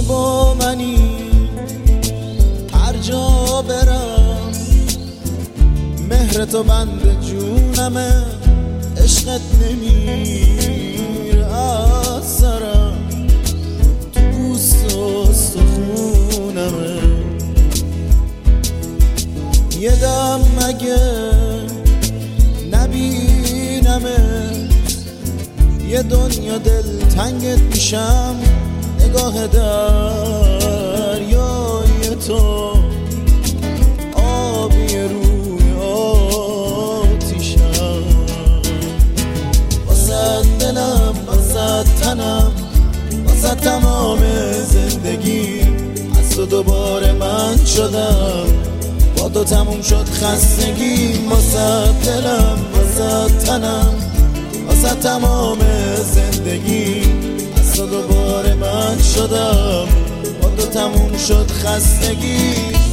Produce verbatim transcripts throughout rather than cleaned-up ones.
با منی هر جا برم، مهر تو بند جونمه، عشقت نمیره از سرم، تو پوست و استخونمه. یه دم مگه نبینمت، یه دنیا دل تنگت میشم، نگاه دریای تو آبی روی آتیشم. واسه دلم، واسه تنم، واسه تمام زندگی، از تو دوباره من شدم، با تو تموم شد خستگی. واسه دلم، واسه تنم، واسه تمام زندگی، از تو دوباره من شدم، با تو تموم شد خستگی.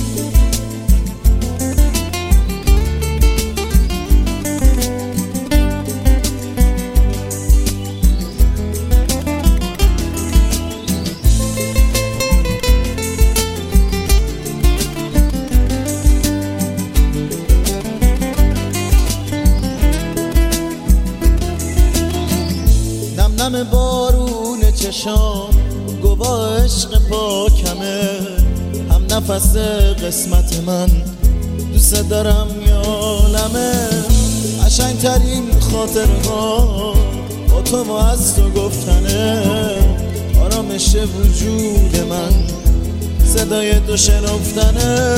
نم بارون چشام گواه عشق پاکمه، هم نفس قسمت من، دوست دارم یا عالمه. قشنگ ترین خاطرها با تو و از تو گفتنه، آرامش وجود من، صدای تو شنفتنه.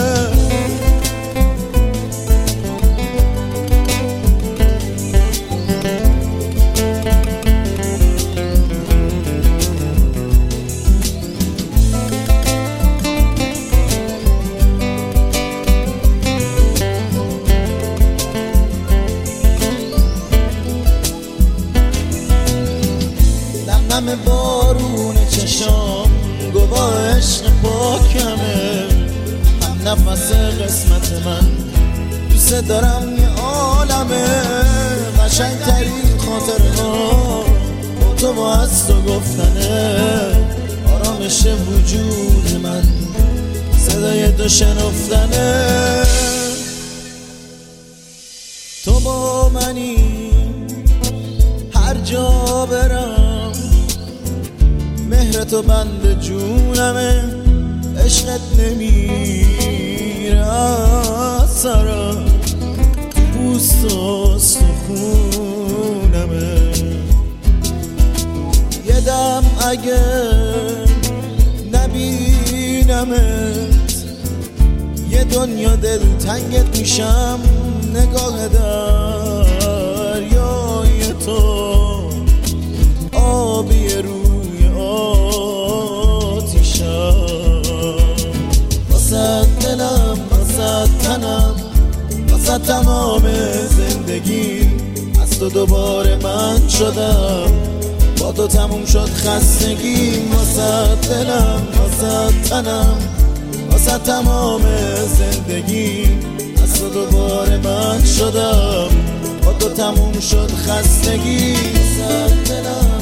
نم بارون چشام گواه عشق پاکمه، هم نفس قسمت من، دوست دارم یه عالمه. قشنگ ترین خاطرها با تو و از تو گفتنه، آرامش وجود من، صدای تو شنفتنه. تو با منی هر جا برم، مهر تو بند جونمه، عشقت نمیره از سرم، پوست و استخونمه. یه دم اگه نبینمت، یه دنیا دل تنگت میشم، نگاه دریای تو آبی روی آتیشم. واسه دلم، واسه تنم، واسه تمام زندگی، از تو دوباره من شدم، با تو تموم شد خستگی. واسه دلم، واسه تنم، واسه تمام زندگی، از تو دوباره من شدم، با تو تموم شد خستگی. واسه دلم